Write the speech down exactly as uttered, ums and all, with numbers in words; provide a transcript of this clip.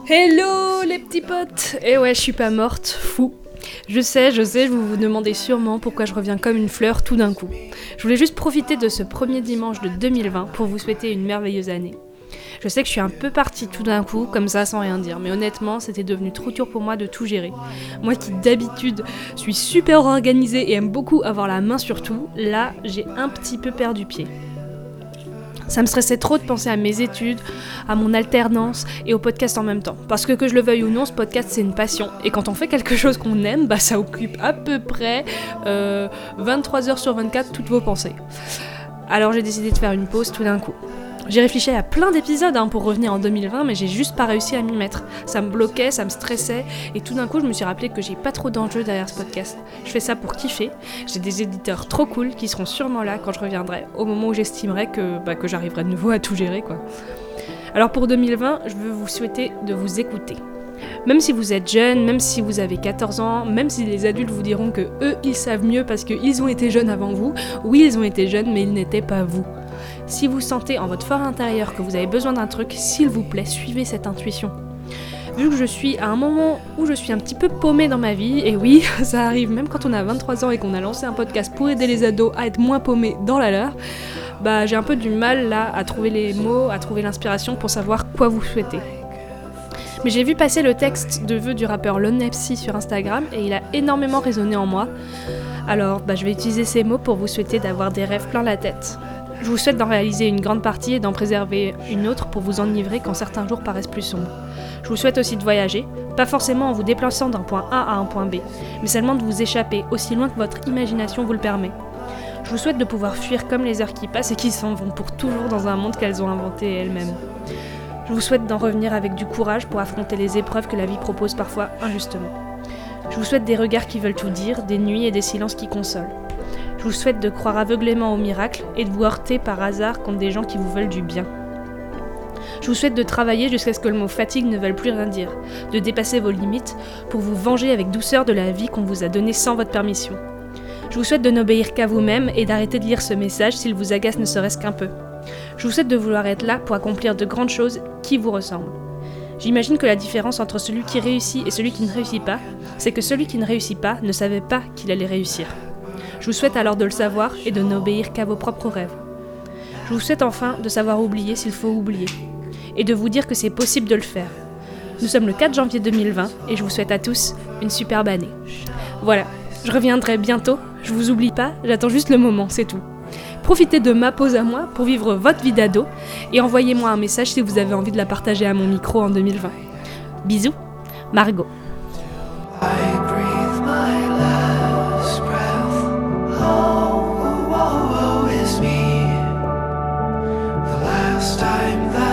Hello les petits potes. Et ouais, je suis pas morte, fou. Je sais, je sais, vous vous demandez sûrement pourquoi je reviens comme une fleur tout d'un coup. Je voulais juste profiter de ce premier dimanche de deux mille vingt pour vous souhaiter une merveilleuse année. Je sais que je suis un peu partie tout d'un coup, comme ça sans rien dire, mais honnêtement, c'était devenu trop dur pour moi de tout gérer. Moi qui d'habitude suis super organisée et aime beaucoup avoir la main sur tout, là, j'ai un petit peu perdu pied. Ça me stressait trop de penser à mes études, à mon alternance et au podcast en même temps. Parce que que je le veuille ou non, ce podcast c'est une passion. Et quand on fait quelque chose qu'on aime, bah ça occupe à peu près euh, vingt-trois heures sur vingt-quatre toutes vos pensées. Alors j'ai décidé de faire une pause tout d'un coup. J'ai réfléchi à plein d'épisodes hein, pour revenir en deux mille vingt, mais j'ai juste pas réussi à m'y mettre. Ça me bloquait, ça me stressait, et tout d'un coup je me suis rappelé que j'ai pas trop d'enjeux derrière ce podcast. Je fais ça pour kiffer, j'ai des éditeurs trop cool qui seront sûrement là quand je reviendrai, au moment où j'estimerai que, bah, que j'arriverai de nouveau à tout gérer, quoi. Alors pour deux mille vingt, je veux vous souhaiter de vous écouter. Même si vous êtes jeune, même si vous avez quatorze ans, même si les adultes vous diront que eux ils savent mieux parce qu'ils ont été jeunes avant vous, oui ils ont été jeunes mais ils n'étaient pas vous. Si vous sentez en votre fort intérieur que vous avez besoin d'un truc, s'il vous plaît, suivez cette intuition. Vu que je suis à un moment où je suis un petit peu paumée dans ma vie, et oui, ça arrive même quand on a vingt-trois ans et qu'on a lancé un podcast pour aider les ados à être moins paumés dans la leur, bah j'ai un peu du mal là à trouver les mots, à trouver l'inspiration pour savoir quoi vous souhaitez. Mais j'ai vu passer le texte de vœux du rappeur Lone Epsi sur Instagram et il a énormément résonné en moi. Alors bah, je vais utiliser ces mots pour vous souhaiter d'avoir des rêves plein la tête. Je vous souhaite d'en réaliser une grande partie et d'en préserver une autre pour vous enivrer quand certains jours paraissent plus sombres. Je vous souhaite aussi de voyager, pas forcément en vous déplaçant d'un point A à un point B, mais seulement de vous échapper aussi loin que votre imagination vous le permet. Je vous souhaite de pouvoir fuir comme les heures qui passent et qui s'en vont pour toujours dans un monde qu'elles ont inventé elles-mêmes. Je vous souhaite d'en revenir avec du courage pour affronter les épreuves que la vie propose parfois injustement. Je vous souhaite des regards qui veulent tout dire, des nuits et des silences qui consolent. Je vous souhaite de croire aveuglément au miracle et de vous heurter par hasard contre des gens qui vous veulent du bien. Je vous souhaite de travailler jusqu'à ce que le mot fatigue ne veuille plus rien dire, de dépasser vos limites pour vous venger avec douceur de la vie qu'on vous a donnée sans votre permission. Je vous souhaite de n'obéir qu'à vous-même et d'arrêter de lire ce message s'il vous agace ne serait-ce qu'un peu. Je vous souhaite de vouloir être là pour accomplir de grandes choses qui vous ressemblent. J'imagine que la différence entre celui qui réussit et celui qui ne réussit pas, c'est que celui qui ne réussit pas ne savait pas qu'il allait réussir. Je vous souhaite alors de le savoir et de n'obéir qu'à vos propres rêves. Je vous souhaite enfin de savoir oublier s'il faut oublier, et de vous dire que c'est possible de le faire. Nous sommes le quatre janvier deux mille vingt et je vous souhaite à tous une superbe année. Voilà, je reviendrai bientôt, je vous oublie pas, j'attends juste le moment, c'est tout. Profitez de ma pause à moi pour vivre votre vie d'ado et envoyez-moi un message si vous avez envie de la partager à mon micro en deux mille vingt. Bisous, Margot. Time that